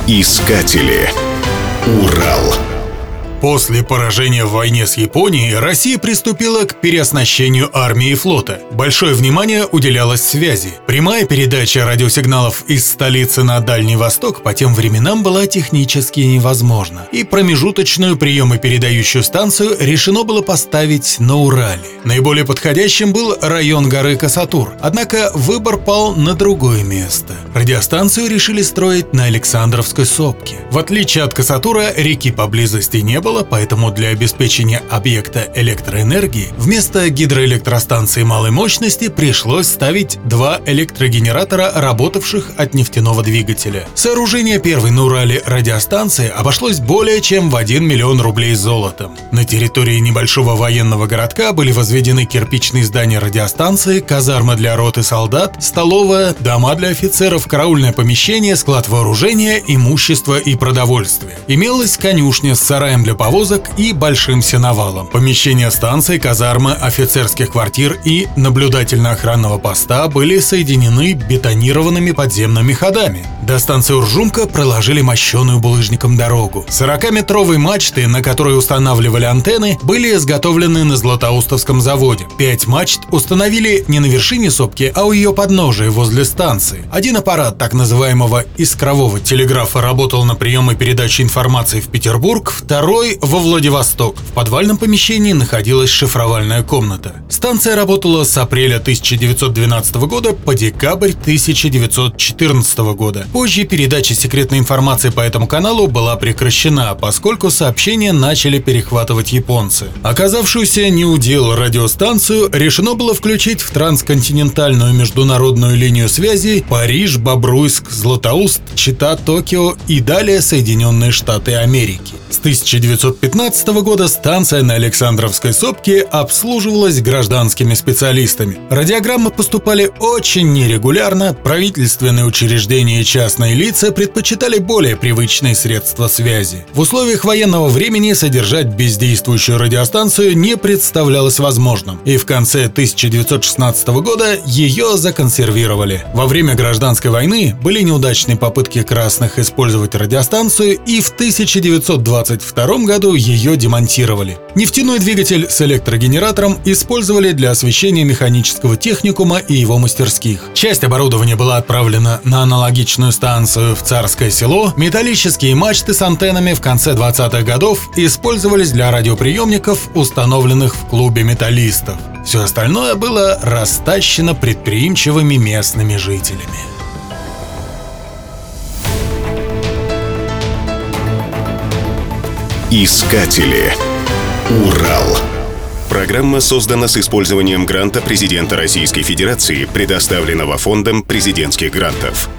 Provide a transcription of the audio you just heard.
Искатели. Урал. После поражения в войне с Японией Россия приступила к переоснащению армии и флота. Большое внимание уделялось связи. Прямая передача радиосигналов из столицы на Дальний Восток по тем временам была технически невозможна, и промежуточную прием и передающую станцию решено было поставить на Урале. Наиболее подходящим был район горы Касатур, однако выбор пал на другое место. Радиостанцию решили строить на Александровской сопке. В отличие от Касатура, реки поблизости не было, поэтому для обеспечения объекта электроэнергии вместо гидроэлектростанции малой мощности пришлось ставить два электрогенератора, работавших от нефтяного двигателя. Сооружение первой на Урале радиостанции обошлось более чем в 1 миллион рублей золотом. На территории небольшого военного городка были возведены кирпичные здания радиостанции, казармы для рот и солдат, столовая, дома для офицеров, караульное помещение, склад вооружения, имущества и продовольствия. Имелась конюшня с сараем для повозок и большим сеновалом. Помещения станции, казармы, офицерских квартир и наблюдательно-охранного поста были соединены бетонированными подземными ходами. До станции Уржумка проложили мощеную булыжником дорогу. 40-метровые мачты, на которые устанавливали антенны, были изготовлены на Златоустовском заводе. 5 мачт установили не на вершине сопки, а у ее подножия возле станции. Один аппарат так называемого искрового телеграфа работал на прием и передачу информации в Петербург, второй во Владивосток. В подвальном помещении находилась шифровальная комната. Станция работала с апреля 1912 года по декабрь 1914 года. Позже передача секретной информации по этому каналу была прекращена, поскольку сообщения начали перехватывать японцы. Оказавшуюся неудел радиостанцию решено было включить в трансконтинентальную международную линию связи Париж, Бобруйск, Златоуст, Чита, Токио и далее Соединенные Штаты Америки. С 1915 года станция на Александровской сопке обслуживалась гражданскими специалистами. Радиограммы поступали очень нерегулярно, правительственные учреждения и частные лица предпочитали более привычные средства связи. В условиях военного времени содержать бездействующую радиостанцию не представлялось возможным, и в конце 1916 года ее законсервировали. Во время гражданской войны были неудачные попытки красных использовать радиостанцию, и в 1922 году ее демонтировали. Нефтяной двигатель с электрогенератором использовали для освещения механического техникума и его мастерских. Часть оборудования была отправлена на аналогичную станцию в Царское Село. Металлические мачты с антеннами в конце 20-х годов использовались для радиоприемников, установленных в клубе металлистов. Все остальное было растащено предприимчивыми местными жителями. Искатели. Урал. Программа создана с использованием гранта президента Российской Федерации, предоставленного Фондом президентских грантов.